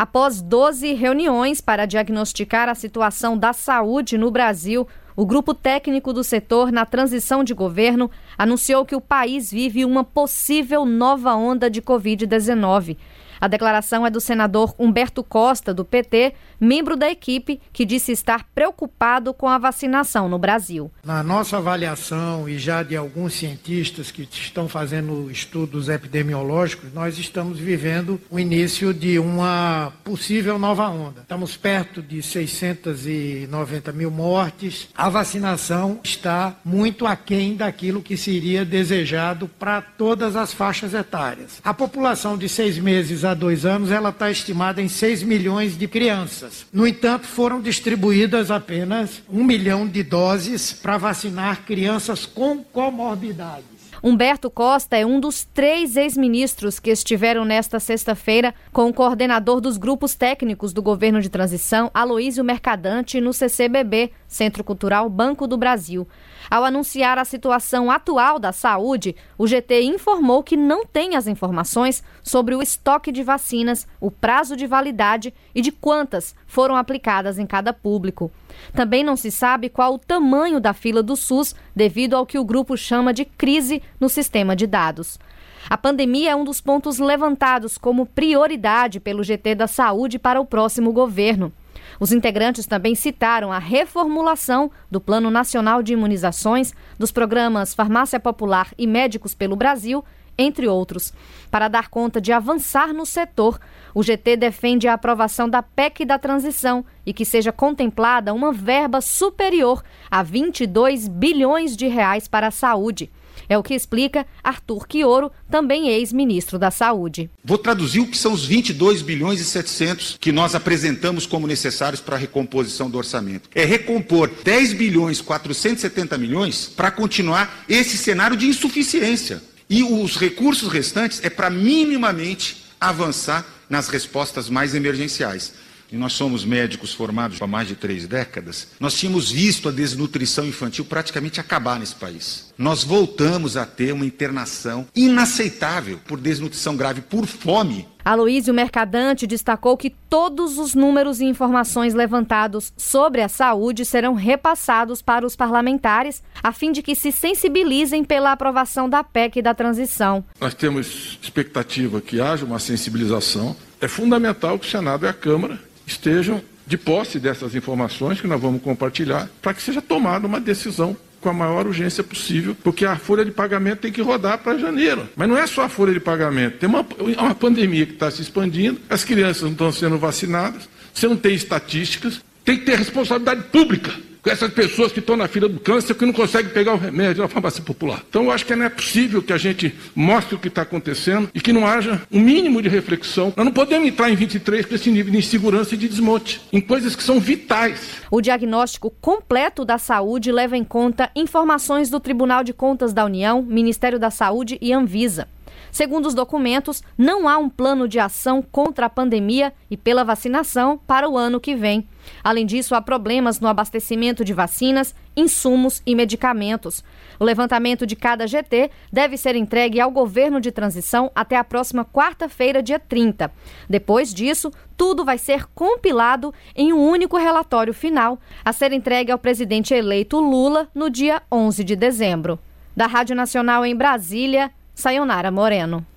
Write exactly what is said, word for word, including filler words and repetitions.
Após doze reuniões para diagnosticar a situação da saúde no Brasil, o grupo técnico do setor na transição de governo anunciou que o país vive uma possível nova onda de covid dezenove. A declaração é do senador Humberto Costa, do P T, membro da equipe, que disse estar preocupado com a vacinação no Brasil. Na nossa avaliação e já de alguns cientistas que estão fazendo estudos epidemiológicos, nós estamos vivendo o início de uma possível nova onda. Estamos perto de seiscentos e noventa mil mortes. A vacinação está muito aquém daquilo que seria desejado para todas as faixas etárias. A população de seis meses a dois anos, ela está estimada em seis milhões de crianças. No entanto, foram distribuídas apenas um milhão de doses para vacinar crianças com comorbidades. Humberto Costa é um dos três ex-ministros que estiveram nesta sexta-feira com o coordenador dos grupos técnicos do governo de transição, Aloísio Mercadante, no C C B B, Centro Cultural Banco do Brasil. Ao anunciar a situação atual da saúde, o G T informou que não tem as informações sobre o estoque de vacinas, o prazo de validade e de quantas foram aplicadas em cada público. Também não se sabe qual o tamanho da fila do SUS, devido ao que o grupo chama de crise no sistema de dados. A pandemia é um dos pontos levantados como prioridade pelo G T da Saúde para o próximo governo. Os integrantes também citaram a reformulação do Plano Nacional de Imunizações, dos programas Farmácia Popular e Médicos pelo Brasil, entre outros. Para dar conta de avançar no setor, o G T defende a aprovação da P E C da transição e que seja contemplada uma verba superior a vinte e dois bilhões de reais para a saúde. É o que explica Arthur Quioro, também ex-ministro da Saúde. Vou traduzir o que são os vinte e dois bilhões e setecentos que nós apresentamos como necessários para a recomposição do orçamento. É recompor dez bilhões quatrocentos e setenta milhões para continuar esse cenário de insuficiência. E os recursos restantes é para minimamente avançar nas respostas mais emergenciais. E nós somos médicos formados há mais de três décadas, nós tínhamos visto a desnutrição infantil praticamente acabar nesse país. Nós voltamos a ter uma internação inaceitável por desnutrição grave, por fome. Aloísio Mercadante destacou que todos os números e informações levantados sobre a saúde serão repassados para os parlamentares, a fim de que se sensibilizem pela aprovação da P E C da transição. Nós temos expectativa que haja uma sensibilização. É fundamental que o Senado e a Câmara estejam de posse dessas informações que nós vamos compartilhar para que seja tomada uma decisão com a maior urgência possível, porque a folha de pagamento tem que rodar para janeiro. Mas não é só a folha de pagamento, tem uma, uma pandemia que está se expandindo, as crianças não estão sendo vacinadas, você não tem estatísticas, tem que ter responsabilidade pública com essas pessoas que estão na fila do câncer que não conseguem pegar o remédio na farmácia popular. Então eu acho que não é possível que a gente mostre o que está acontecendo e que não haja um mínimo de reflexão. Nós não podemos entrar em vinte e três com esse nível de insegurança e de desmonte, em coisas que são vitais. O diagnóstico completo da saúde leva em conta informações do Tribunal de Contas da União, Ministério da Saúde e Anvisa. Segundo os documentos, não há um plano de ação contra a pandemia e pela vacinação para o ano que vem. Além disso, há problemas no abastecimento de vacinas, insumos e medicamentos. O levantamento de cada G T deve ser entregue ao governo de transição até a próxima quarta-feira, dia trinta. Depois disso, tudo vai ser compilado em um único relatório final, a ser entregue ao presidente eleito Lula no dia onze de dezembro. Da Rádio Nacional em Brasília, Sayonara Moreno.